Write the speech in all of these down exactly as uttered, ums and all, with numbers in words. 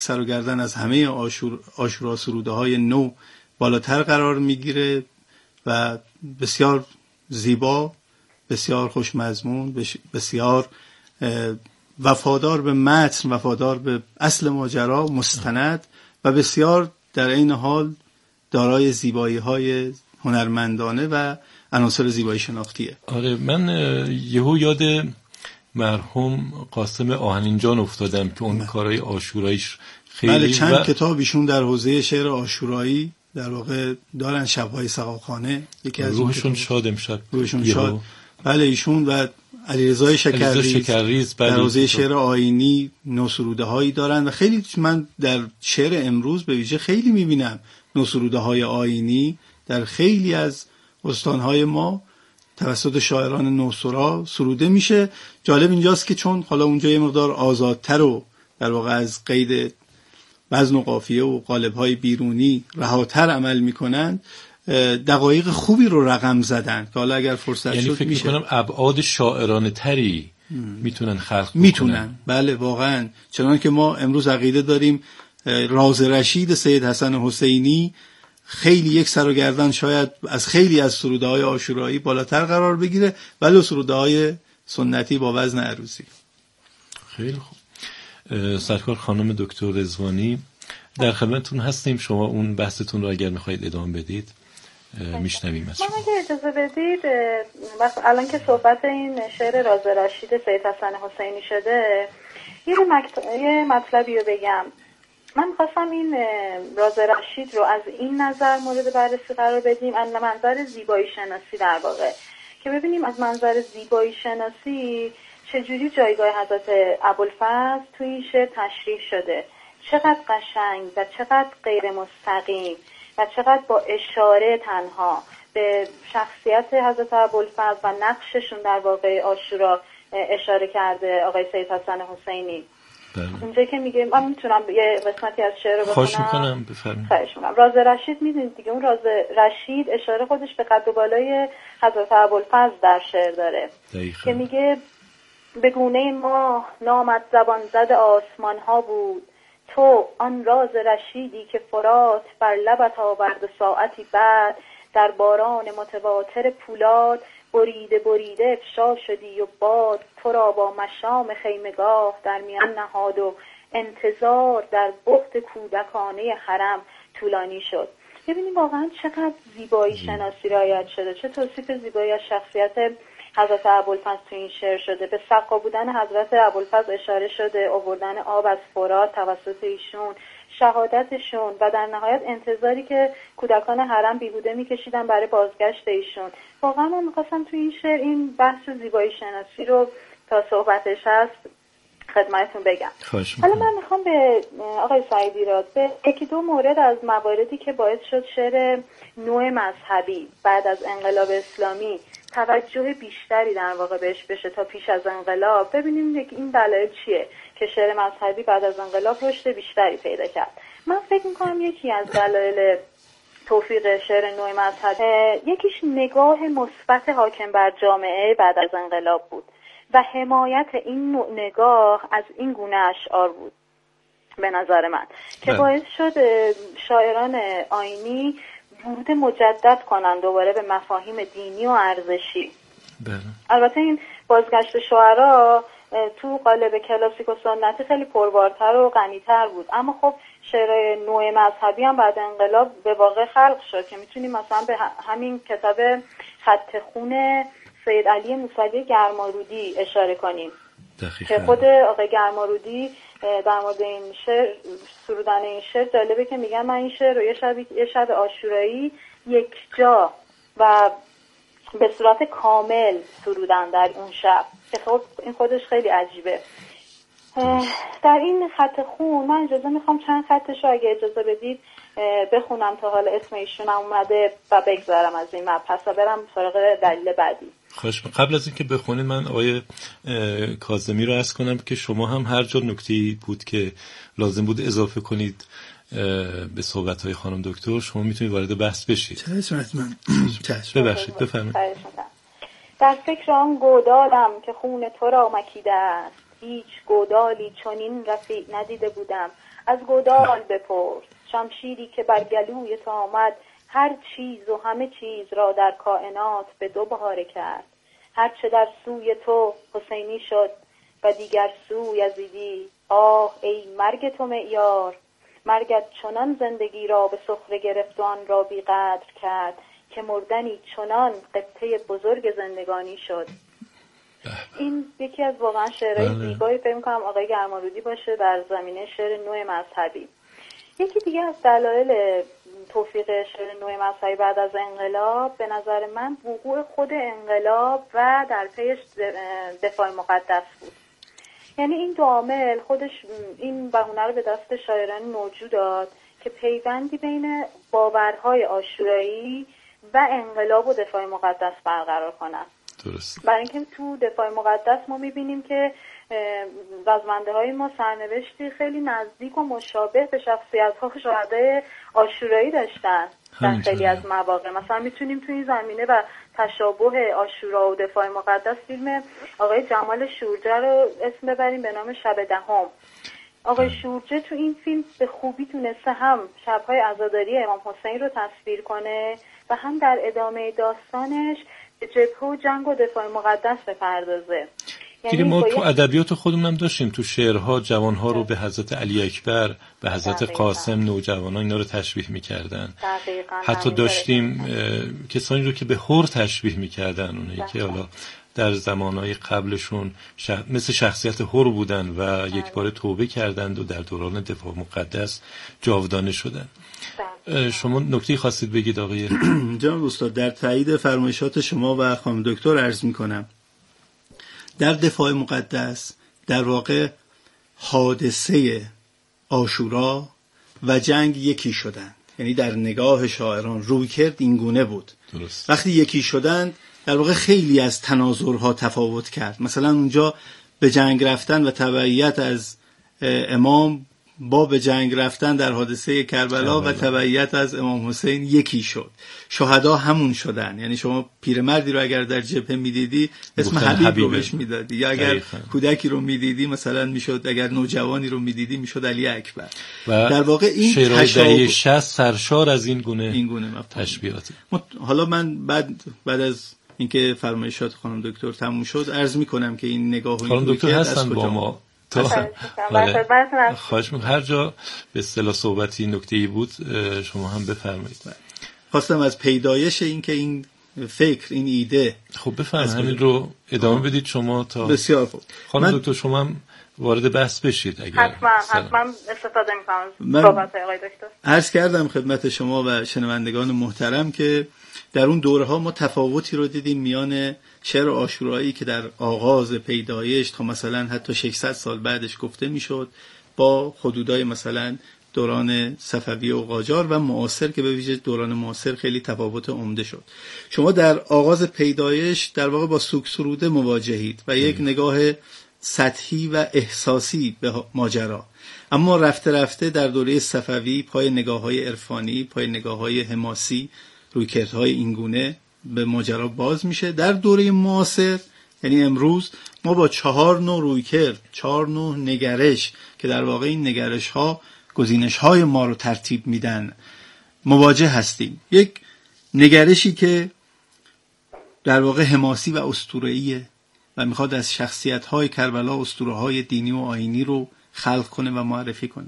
سر و گردن از همه آشور آشورا سروده های نو بالاتر قرار میگیره و بسیار زیبا، بسیار خوشمضمون، بسیار وفادار به متن، وفادار به اصل ماجرا، مستند و بسیار در این حال دارای زیبایی های هنرمندانه و عناصر زیبایی شناختیه. آره، من یهو یاد مرحوم قاسم آهنینجان افتادم که اون کارهای عاشوراییش خیلی بله چند و... کتاب ایشون در حوزه شعر عاشورایی در واقع دارن، شب‌های سقاخانه یکی از روحشون شاد امشب روحشون شاد. بله ایشون و علیرضا شکرریز در حوزه شعر آیینی نوسروده هایی دارن و خیلی من در شعر امروز به ویژه خیلی میبینم نوسروده های آیینی در خیلی از استانهای ما توسط شاعران نوسرا سروده میشه. جالب اینجاست که چون حالا اونجا یه مقدار آزادتر و در واقع از قید وزن و قافیه و قالب‌های بیرونی رهاتر عمل میکنن، دقایق خوبی رو رقم زدن که حالا اگر فرصت یعنی شد فکر میشه. میکنم ابعاد شاعرانه تری میتونن خلق بکنن. میتونن بله واقعا، چنان که ما امروز عقیده داریم راز رشید سید حسن حسینی خیلی یک سر و گردن شاید از خیلی از سروده‌های عاشورایی بالاتر قرار بگیره، ولی سروده‌های سنتی با وزن عروضی. خیلی خوب. سرکار خانم دکتر رضوانی در خدمتتون هستیم، شما اون بحثتون رو اگر میخواید ادامه بدید میشنویم از شما. من اگه اجازه بدید وقت الان که صحبت این شعر راز رشید سید حسن حسینی شده یه, مکت... یه مطلبی رو بگم. من میخواستم این راز رشید رو از این نظر مورد بررسی قرار بدیم، از منظر زیبایی شناسی در واقع، که ببینیم از منظر زیبایی شناسی چجوری جایگاه حضرت ابوالفضل تو این شعر تشریح شده، چقدر قشنگ و چقدر غیر مستقیم و چقدر با اشاره تنها به شخصیت حضرت ابوالفضل و نقششون در واقع عاشورا اشاره کرده آقای سید حسن حسینی. بله. اونجا که میگه من میتونم یه قسمتی از شعر رو بخونم؟ خواهش میکنم بفرمایید. خواهش میکنم. راز رشید میدونید دیگه، اون راز رشید اشاره خودش به قد و بالای حضرت ابوالفضل در شعر داره دقیقا. که میگه به گونه ما نامت زبان زد آسمان ها بود، تو آن راز رشیدی که فرات بر لبت آورد و ساعتی بعد در باران متواتر پولاد بریده بریده افشا شدی و باد تو را با مشام خیمگاه در میان نهاد و انتظار در بخت کودکانه حرم طولانی شد. ببینید واقعا چقدر زیبایی شناسی رعایت شده، چه توصیف زیبایی از شخصیت حضرت ابوالفضل تو این شعر شده. به سقا بودن حضرت ابوالفضل اشاره شده، آوردن آب از فرات توسط ایشون، شهادتشون و در نهایت انتظاری که کودکان حرم بیهوده میکشیدن برای بازگشت ایشون. واقعا من میخواستم تو این شعر این بحث زیبایی شناسی رو تا صحبتش هست خدمتتون بگم. حالا من میخوام به آقای سعیدی راد به یکی دو مورد از مواردی که باعث شد شعر نوع مذهبی بعد از انقلاب اسلامی توجه بیشتری در واقع بهش بشه تا پیش از انقلاب، ببینیم این دلایل چیه که شعر مذهبی بعد از انقلاب رشد بیشتری پیدا کرد. من فکر میکنم یکی از دلایل توفیق شعر نوع مذهبی یکیش نگاه مثبت حاکم بر جامعه بعد از انقلاب بود و حمایت این نوع نگاه از این گونه اشعار بود به نظر من که باعث شد شاعران آیینی ورود مجدد کنن دوباره به مفاهیم دینی و ارزشی. بله. البته این بازگشت شعرا تو قالب کلاسیک و سنتی خیلی پربارتر و غنی‌تر بود، اما خب شعرهای نوع مذهبی هم بعد انقلاب به واقع خلق شد که میتونیم مثلا به همین کتاب خط خون سید علی موسوی گرمارودی اشاره کنیم دقیقا. که خود آقای گرمارودی در مورد این شعر سرودن این شعر جالبه که میگن من این شعر رو یه شب یه شب عاشورایی یک جا و به صورت کامل سرودن در اون شب که خب این خودش خیلی عجیبه. در این خط خون من اجازه میخوام چند خطش رو اگه اجازه بدید بخونم تا حالا اسم ایشون اومده و بگذارم از این مبحث و برم سراغ دلیل بعدی. خواهش می‌کنم. قبل از اینکه بخونید من آقای کاظمی رو عرض کنم که شما هم هر جا نکته‌ای بود که لازم بود اضافه کنید به صحبت‌های خانم دکتر شما میتونید وارد بحث بشید. چشم حتما. چشم. ببخشید بفرمایید. در فکر آن گودالم که خون تو را مکیده است، هیچ گودالی چنین رفیع ندیده بودم. از گودال بپرس شمشیری که بر گلوی تو آمد، هر چیز و همه چیز را در کائنات به دو باره کرد. هر چه در سوی تو حسینی شد و دیگر سو یزیدی. آه ای مرگ تو معیار، مرگت چنان زندگی را به سخره گرفت و آن را بی قدر کرد که مردنی چنان قبطه بزرگ زندگانی شد. این یکی از واقعا شعرهای زیبایی فکر می‌کنم آقای گرمارودی باشه در زمینه شعر نو مذهبی. یکی دیگه از دلایل توفیق شعر نو مذهبی بعد از انقلاب به نظر من وقوع خود انقلاب و در پیش دفاع مقدس بود. یعنی این دو عامل خودش این بهونه رو به دست شاعران موجود داد که پیوندی بین باورهای عاشورایی و انقلاب و دفاع مقدس برقرار کنن. درست. برای اینکه تو دفاع مقدس ما میبینیم که رزمنده های ما سرنوشتی خیلی نزدیک و مشابه به شخصیت ها شهدای عاشورایی داشتن در خیلی از مواقع. مثلا میتونیم تو این زمینه و تشابه عاشورا و دفاع مقدس فیلم آقای جمال شورجه رو اسم ببریم به نام شب دهم. آقای شورجه تو این فیلم به خوبی تونسته هم شب‌های عزاداری امام حسین رو تصویر کنه و هم در ادامه داستانش به جبهه و جنگ و دفاع مقدس بپردازه. دیگه ما تو ادبیات خودمون هم داشتیم، تو شعرها جوانها رو به حضرت علی اکبر، به حضرت قاسم نوجوانا اینا رو تشبیه می‌کردن. حتی داشتیم کسانی رو که به هور تشبیه می‌کردن، اونایی که حالا در زمانهای قبلشون شخ... مثل شخصیت هور بودن و یک بار توبه کردند و در دوران دفاع مقدس جاودانه شدن. شما نکته خواستید بگید آقای جناب استاد؟ در تایید فرمایشات شما و خانم دکتر عرض می‌کنم در دفاع مقدس در واقع حادثه عاشورا و جنگ یکی شدند. یعنی در نگاه شاعران روی کرد این گونه بود. درست. وقتی یکی شدند در واقع خیلی از تناظرها تفاوت کرد. مثلا اونجا به جنگ رفتن و تبعیت از امام با به جنگ رفتن در حادثه کربلا و تبعیت از امام حسین یکی شد. شهدا همون شدن. یعنی شما پیرمردی رو اگر در جبهه میدیدی اسم حبیب رو بهش میدادی، یا اگر دقیقا. کودکی رو میدیدی مثلا میشد، اگر نوجوانی رو میدیدی میشد علی اکبر. در واقع این شعرهای شصت سرشار از این گونه این گونه تشبیهاتی. حالا من بعد بعد از اینکه فرمایشات خانم دکتر تموم شد عرض میکنم که این نگاه و خانم دکتر هستن با ما. خواهش می‌کنم هر جا به اصطلاح صحبتی نکته‌ای بود شما هم بفرمایید. خواستم از پیدایش این که این فکر این ایده خب بفرمایید، همین رو ادامه بدید شما تا بسیار خوب. خانم دکتر شما هم وارد بحث بشید اگر حتما حتما استفاده می‌کنم صحبت‌های آقای دکتر. عرض کردم خدمت شما و شنوندگان محترم که در اون دوره‌ها ما تفاوتی رو دیدیم میان شعر عاشورایی که در آغاز پیدایش تا مثلا حتی ششصد سال بعدش گفته میشد با حدودای مثلا دوران صفوی و قاجار و معاصر که به ویژه دوران معاصر خیلی تفاوت عمده شد. شما در آغاز پیدایش در واقع با سوگ سروده مواجهید و یک نگاه سطحی و احساسی به ماجرا، اما رفته رفته در دوره صفوی پای نگاه‌های عرفانی، پای نگاه‌های حماسی، رویکردهای اینگونه به ماجرا باز میشه. در دوره معاصر یعنی امروز ما با چهار نوع رویکرد، چهار نوع نگرش که در واقع این نگرش ها گزینش های ما رو ترتیب میدن مواجه هستیم. یک نگرشی که در واقع حماسی و اسطوره‌ایه و میخواد از شخصیت های کربلا اسطوره های دینی و آیینی رو خلق کنه و معرفی کنه.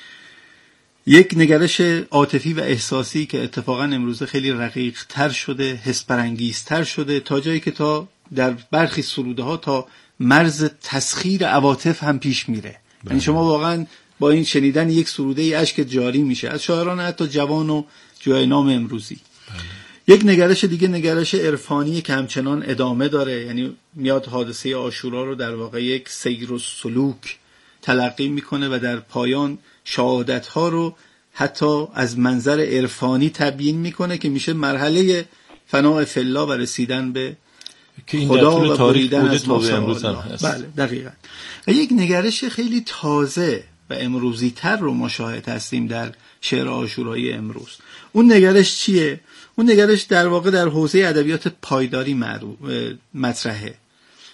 یک نگرش عاطفی و احساسی که اتفاقا امروزه خیلی رقیق تر شده، حس برانگیز تر شده، تا جایی که تا در برخی سروده ها تا مرز تسخیر عواطف هم پیش میره. یعنی شما واقعا با این شنیدن یک سروده ای اشک جاری میشه از شاعران حتی جوان و جای نام امروزی. بله. یک نگرش دیگه نگرش عرفانی که همچنان ادامه داره، یعنی میاد حادثه عاشورا رو در واقع یک سیر و سلوک تلقی میکنه و در پایان شهادت ها رو حتی از منظر عرفانی تبیین میکنه که میشه مرحله فناء فی الله و رسیدن به خدا و بریدن از امروز هم هست. بله دقیقاً. و یک نگرش خیلی تازه و امروزی تر رو ما شاهد هستیم در شعر عاشورایی امروز. اون نگرش چیه؟ اون نگرش در واقع در حوزه ادبیات پایداری مطرحه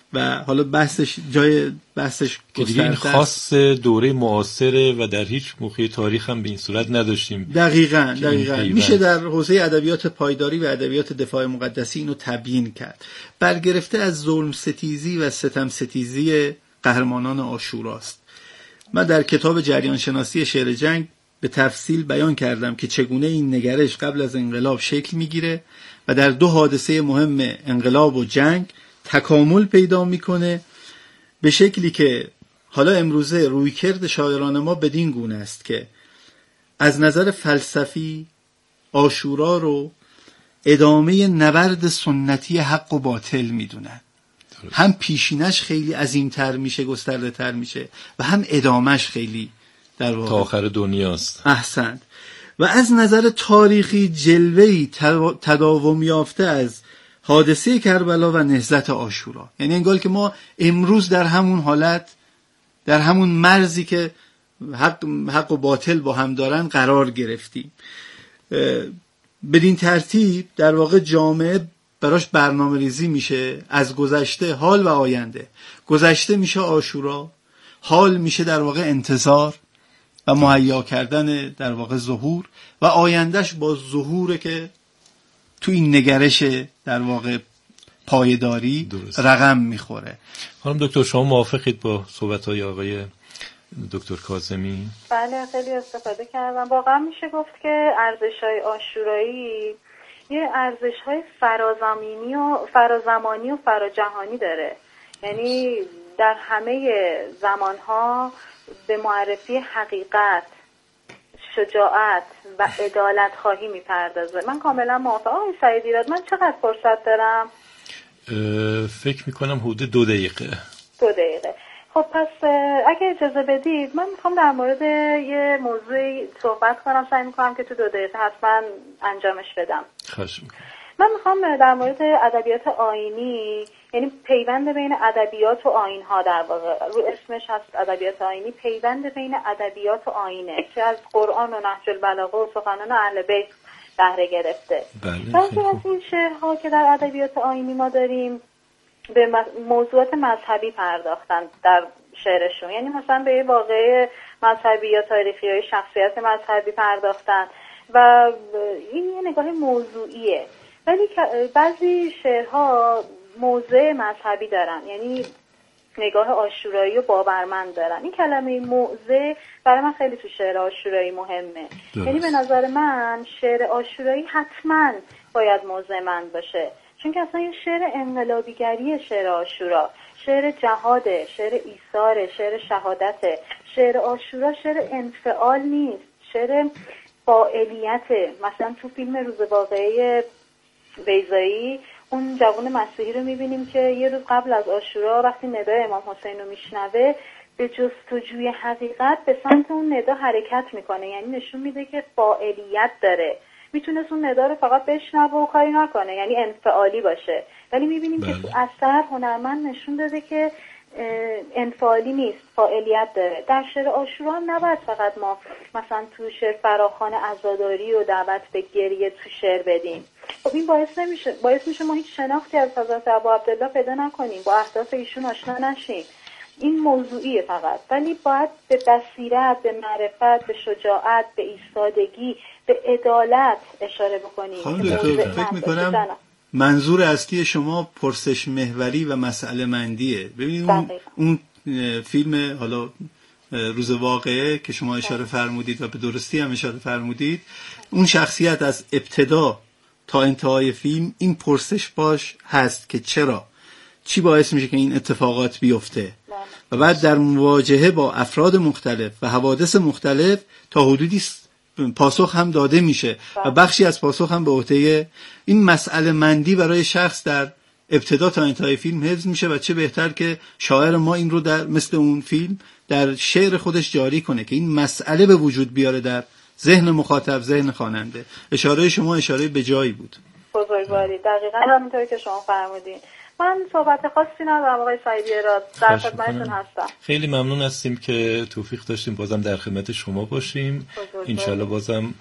و حالا بحثش جای بحثش که دیگه این خاص دوره معاصره و در هیچ موقع تاریخ هم به این صورت نداشتیم. دقیقاً دقیقاً میشه در حوزه ادبیات پایداری و ادبیات دفاع مقدسی اینو تبیین کرد. برگرفته از ظلم ستیزی و ستم ستیزی قهرمانان عاشوراست. من در کتاب جریان شناسی شعر جنگ به تفصیل بیان کردم که چگونه این نگرش قبل از انقلاب شکل میگیره و در دو حادثه مهم انقلاب و جنگ تکامل پیدا میکنه به شکلی که حالا امروزه رویکرد شاعران ما بدین گونه است که از نظر فلسفی عاشورا رو ادامه نبرد سنتی حق و باطل میدونن. هم پیشینش خیلی عظیم‌تر میشه، گسترده تر میشه و هم ادامش خیلی در واقع تا آخر دنیاست. احسنت. و از نظر تاریخی جلوه‌ای تداوم یافته از حادثه کربلا و نهضت عاشورا، یعنی انگار که ما امروز در همون حالت، در همون مرزی که حق, حق و باطل با هم دارن قرار گرفتیم. بدین ترتیب در واقع جامعه براش برنامه ریزی میشه از گذشته، حال و آینده. گذشته میشه عاشورا، حال میشه در واقع انتظار و مهیا کردن در واقع ظهور و آیندهش با ظهوره که تو این نگرش در واقع پایداری درست رقم میخوره. خانم دکتر شما موافقید با صحبت‌های آقای دکتر کاظمی؟ بله خیلی استفاده کردم. واقعا میشه گفت که ارزش‌های عاشورایی یه ارزش‌های فرازمینی و فرازمانی و فراجهانی داره، یعنی در همه زمانها به معرفی حقیقت، شجاعت و عدالت خواهی میپردازه. من کاملا موافقم. آقای سعید ایراد من چقدر فرصت دارم؟ فکر میکنم حدود دو دقیقه. دو دقیقه. خب پس اگه اجازه بدید من میخوام در مورد یه موضوعی صحبت کنم، سعی میکنم که تو دو دقیقه حتما انجامش بدم. خواهش میکنم. من میخوام در مورد ادبیات آیینی، یعنی پیوند بین ادبیات و آیین ها، در واقع رو اسمش هست ادبیات آیینی، پیوند بین ادبیات و آیینه که از قرآن و نهج البلاغه و سخنان اهل بیت بهره گرفته. بعضی از این شعرها که در ادبیات آیینی ما داریم به موضوعات مذهبی پرداختن در شعرشون، یعنی مثلا به واقعه مذهبی یا تاریخی های شخصیت مذهبی پرداختن و این یه نگاه موضوعیه. ولی بعضی شعرها موضع مذهبی دارن، یعنی نگاه عاشورایی و باورمند دارن. این کلمه موضع برای من خیلی تو شعر عاشورایی مهمه. درست. یعنی به نظر من شعر عاشورایی حتما باید موضع‌مند باشه، چون که اصلا یه شعر انقلابیگری شعر عاشورا، شعر جهاده، شعر ایثاره، شعر شهادته. شعر عاشورا شعر انفعال نیست، شعر فاعلیته. مثلا تو فیلم روز واقعه بیضایی اون جوان مسیحی رو میبینیم که یه روز قبل از عاشورا وقتی ندای امام حسین رو میشنوه به جستجوی حقیقت به سمت اون ندا حرکت میکنه، یعنی نشون میده که فاعلیت داره. میتونست اون ندا رو فقط بشنوه و کاری نکنه، یعنی انفعالی باشه، ولی میبینیم بله. که تو اثر هنرمند نشون داده که انفعالی نیست، فاعلیت داره. در شعر عاشورا هم نباید فقط ما مثلا تو شعر فراخوان عزاداری و دعوت به گریه تو شعر بدیم. خب این باعث نمیشه باعث میشه ما هیچ شناختی از حضرت ابا عبدالله پیدا نکنیم، با اهداف ایشون آشنا نشیم. این موضوعیه فقط، ولی باید به بصیرت، به معرفت، به شجاعت، به ایستادگی، به عدالت اشاره بکنیم. خانم دکتر فکر میکنم منظور اصلی شما پرسش محوری و مسئله مندیه. ببینید اون, اون فیلم حالا روز واقعه که شما اشاره فرمودید و به درستی هم اشاره فرمودید، اون شخصیت از ابتدا تا انتهای فیلم این پرسش باش هست که چرا، چی باعث میشه که این اتفاقات بیفته و بعد در مواجهه با افراد مختلف و حوادث مختلف تا حدودی پاسخ هم داده میشه و بخشی از پاسخ هم به عهده این مسئله مندی برای شخص در ابتدا تا انتهای فیلم حفظ میشه و چه بهتر که شاعر ما این رو در مثل اون فیلم در شعر خودش جاری کنه که این مسئله به وجود بیاره در ذهن مخاطب، ذهن خواننده. اشاره شما اشاره به جایی بود. بزرگواری، دقیقاً همونطوری که شما فرمودین. من صحبت خاصی ندارم آقای سعیدی را، در خدمتتون هستم. خیلی ممنون هستیم که توفیق داشتیم بازم در خدمت شما باشیم. انشالله بازم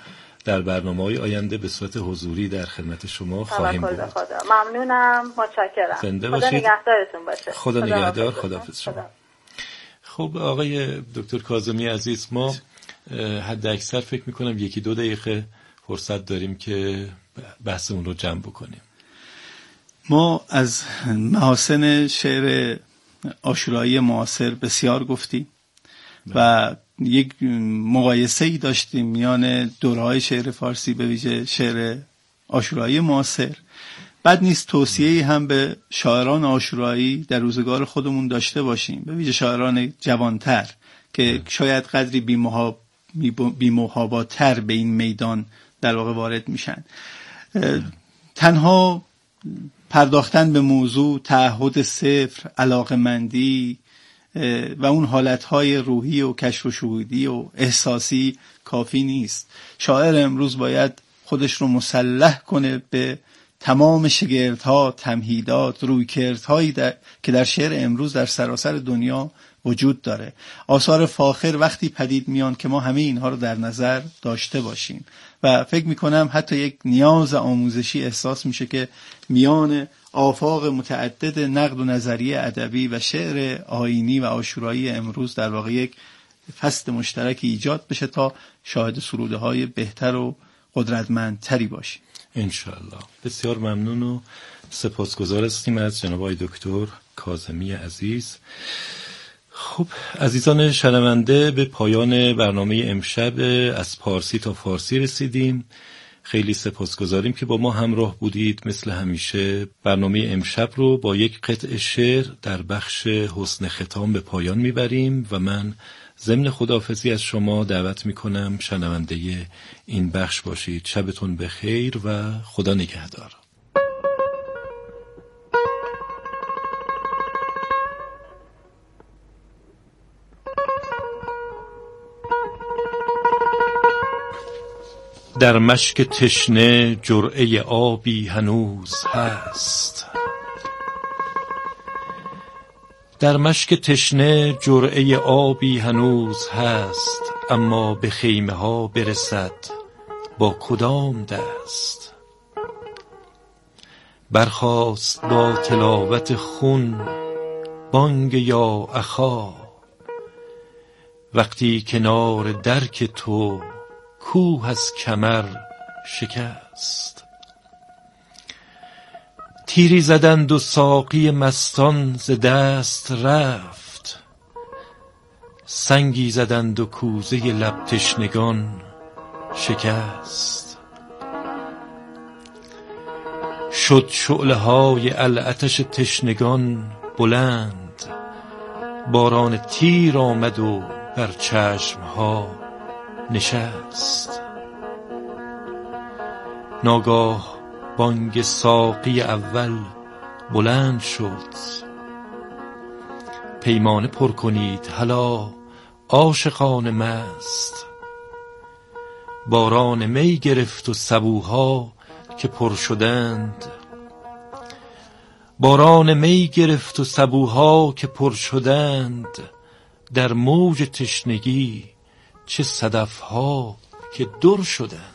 در برنامه‌های آینده به صورت حضوری در خدمت شما خواهیم بود. خدا. ممنونم، متشکرم. زنده خدا باشید. نگهدارتون باشه. خدا نگهدار، خداحافظ شما. خدا. خب آقای دکتر کاظمی عزیز، ما حد اکثر فکر میکنم یکی دو دقیقه فرصت داریم که بحثمون رو جمع بکنیم. ما از محاسن شعر عاشورایی معاصر بسیار گفتیم و یک مقایسه‌ای داشتیم میان دوره‌های شعر فارسی به ویژه شعر عاشورایی معاصر. بد نیست توصیه‌ای هم به شاعران عاشورایی در روزگار خودمون داشته باشیم، به ویژه شاعران جوانتر که شاید قدری بی‌محاباتر به این میدان در واقع وارد میشن. تنها پرداختن به موضوع، تعهد صفر، علاقمندی و اون حالتهای روحی و کشف و شهودی و احساسی کافی نیست. شاعر امروز باید خودش رو مسلح کنه به تمام شگردها، تمهیدات، رویکردهایی که در شعر امروز در سراسر دنیا وجود داره. آثار فاخر وقتی پدید میان که ما همه اینها رو در نظر داشته باشیم و فکر میکنم حتی یک نیاز آموزشی احساس میشه که میان آفاق متعدد نقد و نظریه ادبی و شعر آیینی و عاشورایی امروز در واقع یک فصل مشترکی ایجاد بشه تا شاهد سروده های بهتر و قدرتمندتری باشیم انشالله. بسیار ممنون و سپاسگزار هستیم از جناب آقای دکتر کاظمی عزیز. خب عزیزان شنونده، به پایان برنامه امشب از پارسی تا فارسی رسیدیم. خیلی سپاسگزاریم که با ما همراه بودید. مثل همیشه برنامه امشب رو با یک قطع شعر در بخش حسن ختام به پایان میبریم و من ضمن خداحافظی از شما دعوت میکنم شنونده این بخش باشید. شبتون بخیر و خدا نگهدار. در مشک تشنه جرعه آبی هنوز هست، در مشک تشنه جرعه آبی هنوز هست، اما به خیمه ها برسد با کدام دست؟ برخاست با تلاوت خون بانگ یا اخا، وقتی کنار درک تو کوه از کمر شکست. تیری زدند و ساقی مستان ز دست رفت، سنگی زدند و کوزه لب تشنگان شکست. شد شعله های العطش تشنگان بلند، باران تیر آمد و بر چشم ها نشست. ناگاه بانگ ساقی اول بلند شد، پیمانه پر کنید هلا عاشقان مست. باران می گرفت و سبوها که پر شدند، باران می گرفت و سبوها که پر شدند. در موج تشنگی چه صدفها که در شدند.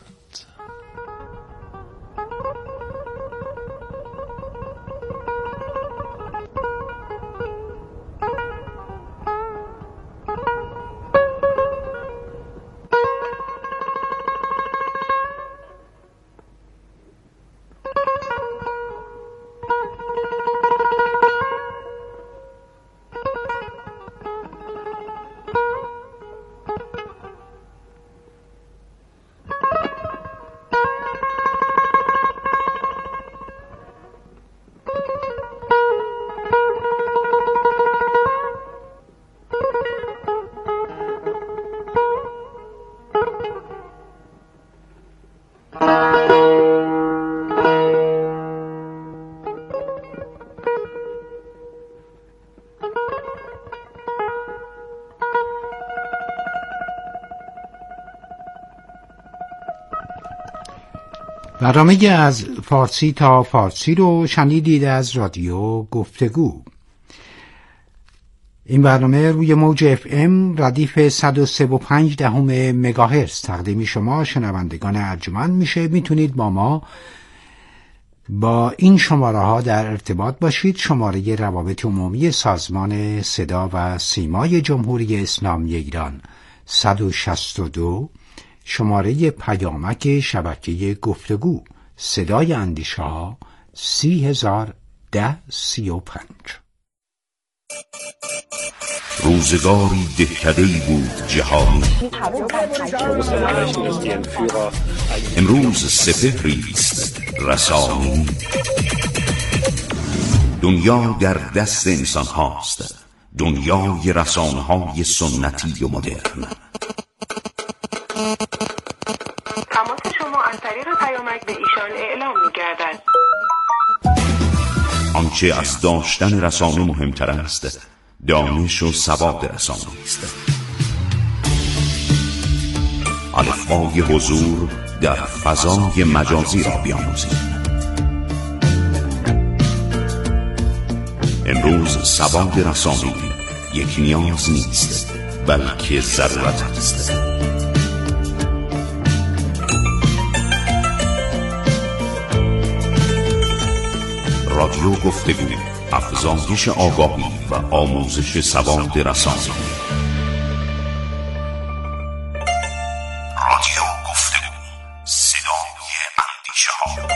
برنامه از فارسی تا فارسی رو شنیدید از رادیو گفتگو. این برنامه روی موج اف ام ردیف صد و سه و پنج دهم مگاهرتز تقدیم شما شنوندگان ارجمند میشه. میتونید با ما با این شماره ها در ارتباط باشید. شماره روابط عمومی سازمان صدا و سیمای جمهوری اسلامی ایران صد و شصت و دو، شماره پیامک شبکه گفتگو صدای اندیشه ها سی هزار ده سی و پنج. روزگاری دهکده‌ای بود جهانی، امروز سپهری است رسانی. دنیا در دست انسان هاست، دنیای رسانه های سنتی و مدرن. تماس شما از طریق پیامک به ایشان اعلام می‌گردد. آنچه از داشتن رسانه مهمتر است، دانش و سواد رسانه است. الفبای حضور در فضای مجازی را بیاموزید. امروز سواد رسانه‌ای یک نیاز نیست، بلکه ضرورت است. رادیو گفتگو، افزایش آگاهی و آموزش سواد رسانه‌ای. رادیو گفتگو، صدای اندیشه ها.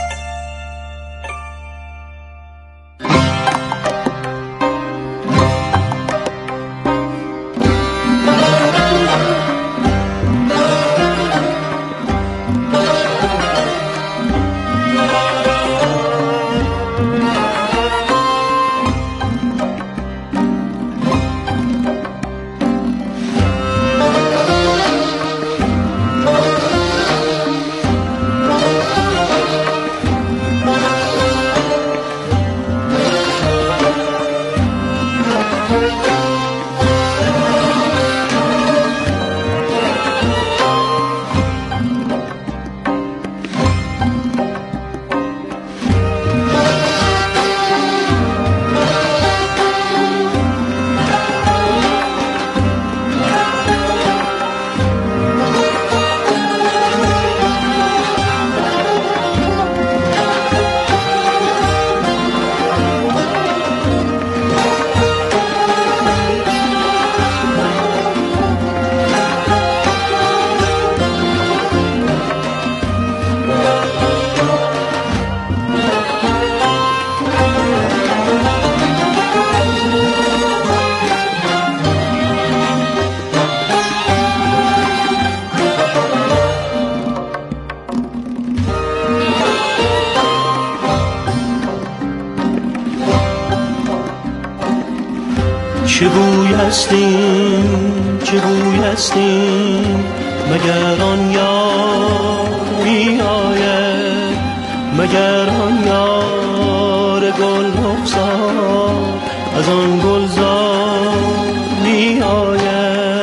چه بوی هستیم چه بوی هستیم مگر آن یار می آید، مگر آن یار گل رخسار از آن گلزار می آید.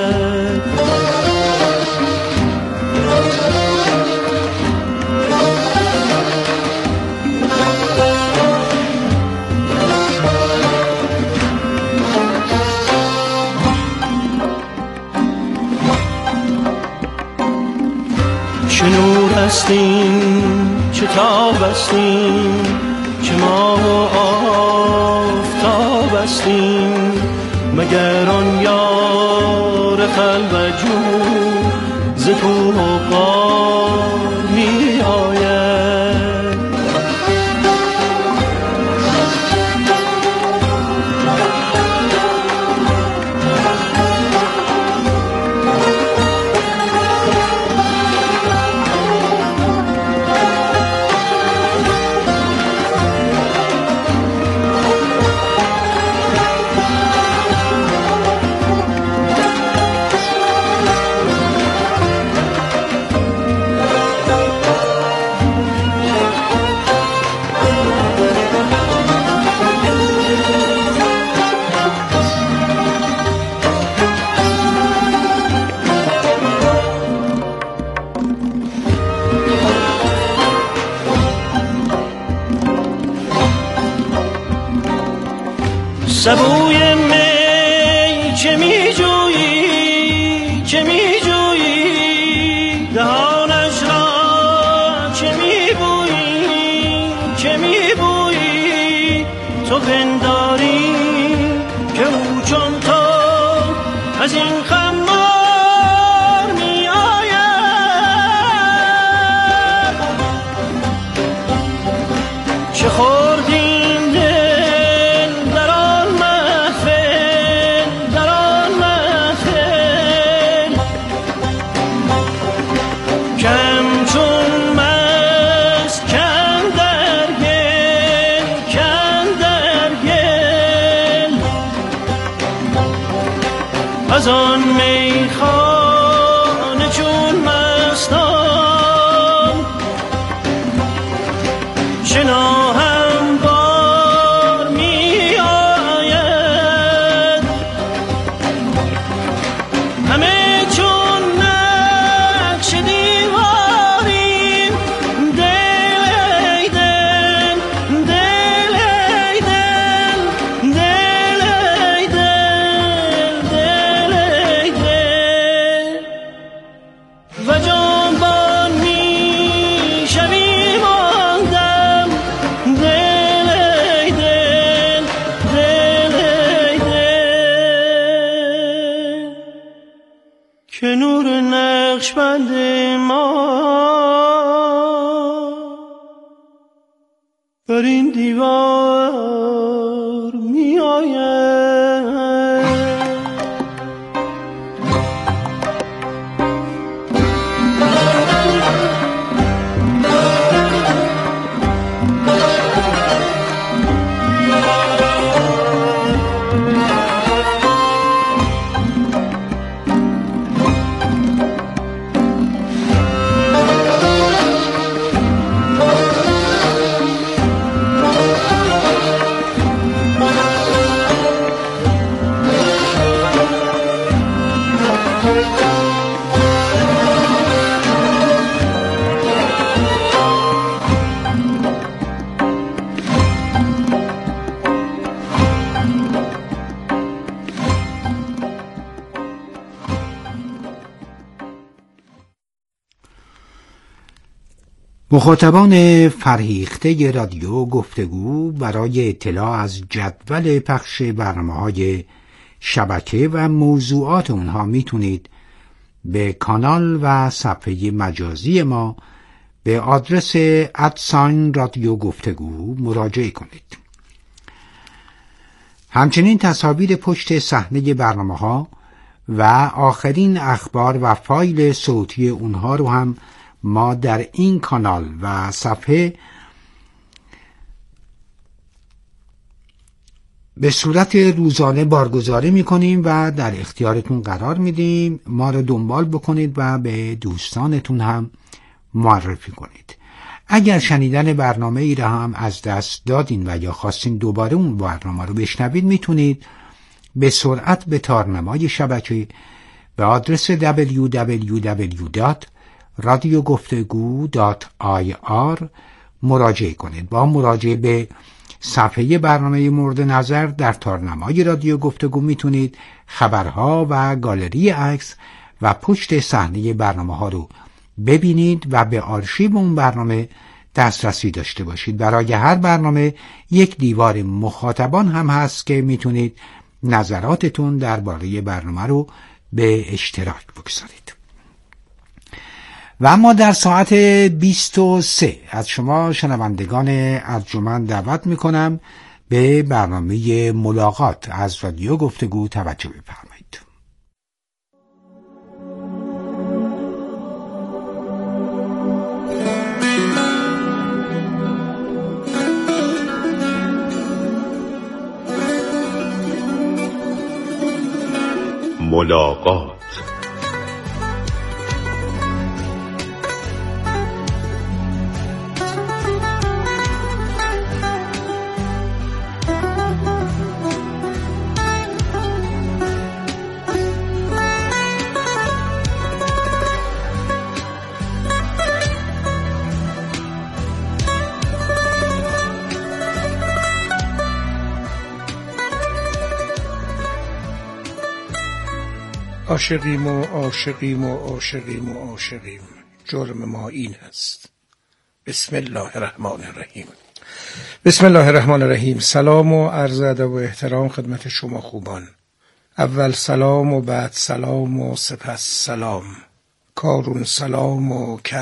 چه نور هستیم چه تاب هستیم، چه ماه و آفتاب هستیم، مگر آن یار خلوت جو ز کوه و غار می آید. سبوی می چه می جویی چه می جویی دهانش را چه می بویی چه می بویی تو پنداری که او چون تو از این خمار می آید چه خوردیم دل در آن محفل در آن محفل کم چون مست کم در گل کم در گل از آن میخانه چون مستان شناهم بار می آید همه چون نقش دیواریم دل ای دل دل ای دل دل ای دل دل ای دل و جنبان می شویم آن دم دل ای دل دل ای دل که نور نقشبند ما بر این دیوار می آید مخاطبان فرهیخته رادیو گفتگو برای اطلاع از جدول پخش برنامه‌های شبکه و موضوعات اونها میتونید به کانال و صفحه مجازی ما به آدرس ادساین رادیو گفتگو مراجعه کنید. همچنین تصاویر پشت صحنه برنامه‌ها و آخرین اخبار و فایل صوتی اونها رو هم ما در این کانال و صفحه به صورت روزانه بارگذاری میکنیم و در اختیارتون قرار میدیم. ما رو دنبال بکنید و به دوستانتون هم معرفی کنید. اگر شنیدن برنامه ای را هم از دست دادین و یا خواستین دوباره اون برنامه رو بشنوید میتونید به سرعت به تارنمای شبکه به آدرس دبلیو دبلیو دبلیو دات رادیو گفتگو دات آی آر مراجعه کنید. با مراجعه به صفحه برنامه مورد نظر در تارنمای رادیو گفتگو میتونید خبرها و گالری عکس و پشت صحنه برنامه ها رو ببینید و به آرشیو اون برنامه دسترسی داشته باشید. برای هر برنامه یک دیوار مخاطبان هم هست که میتونید نظراتتون درباره برنامه رو به اشتراک بگذارید. و اما در ساعت بیست و سه از شما شنوندگان ارجمند دعوت میکنم به برنامه ملاقات از رادیو گفتگو توجه بفرمایید. ملاقات. عاشقیم و عاشقیم و عاشقیم و عاشقیم، جرم ما این است. بسم الله الرحمن الرحیم. بسم الله الرحمن الرحیم. سلام و عرض ادب و احترام خدمت شما خوبان. اول سلام و بعد سلام و سپس سلام. کارون سلام و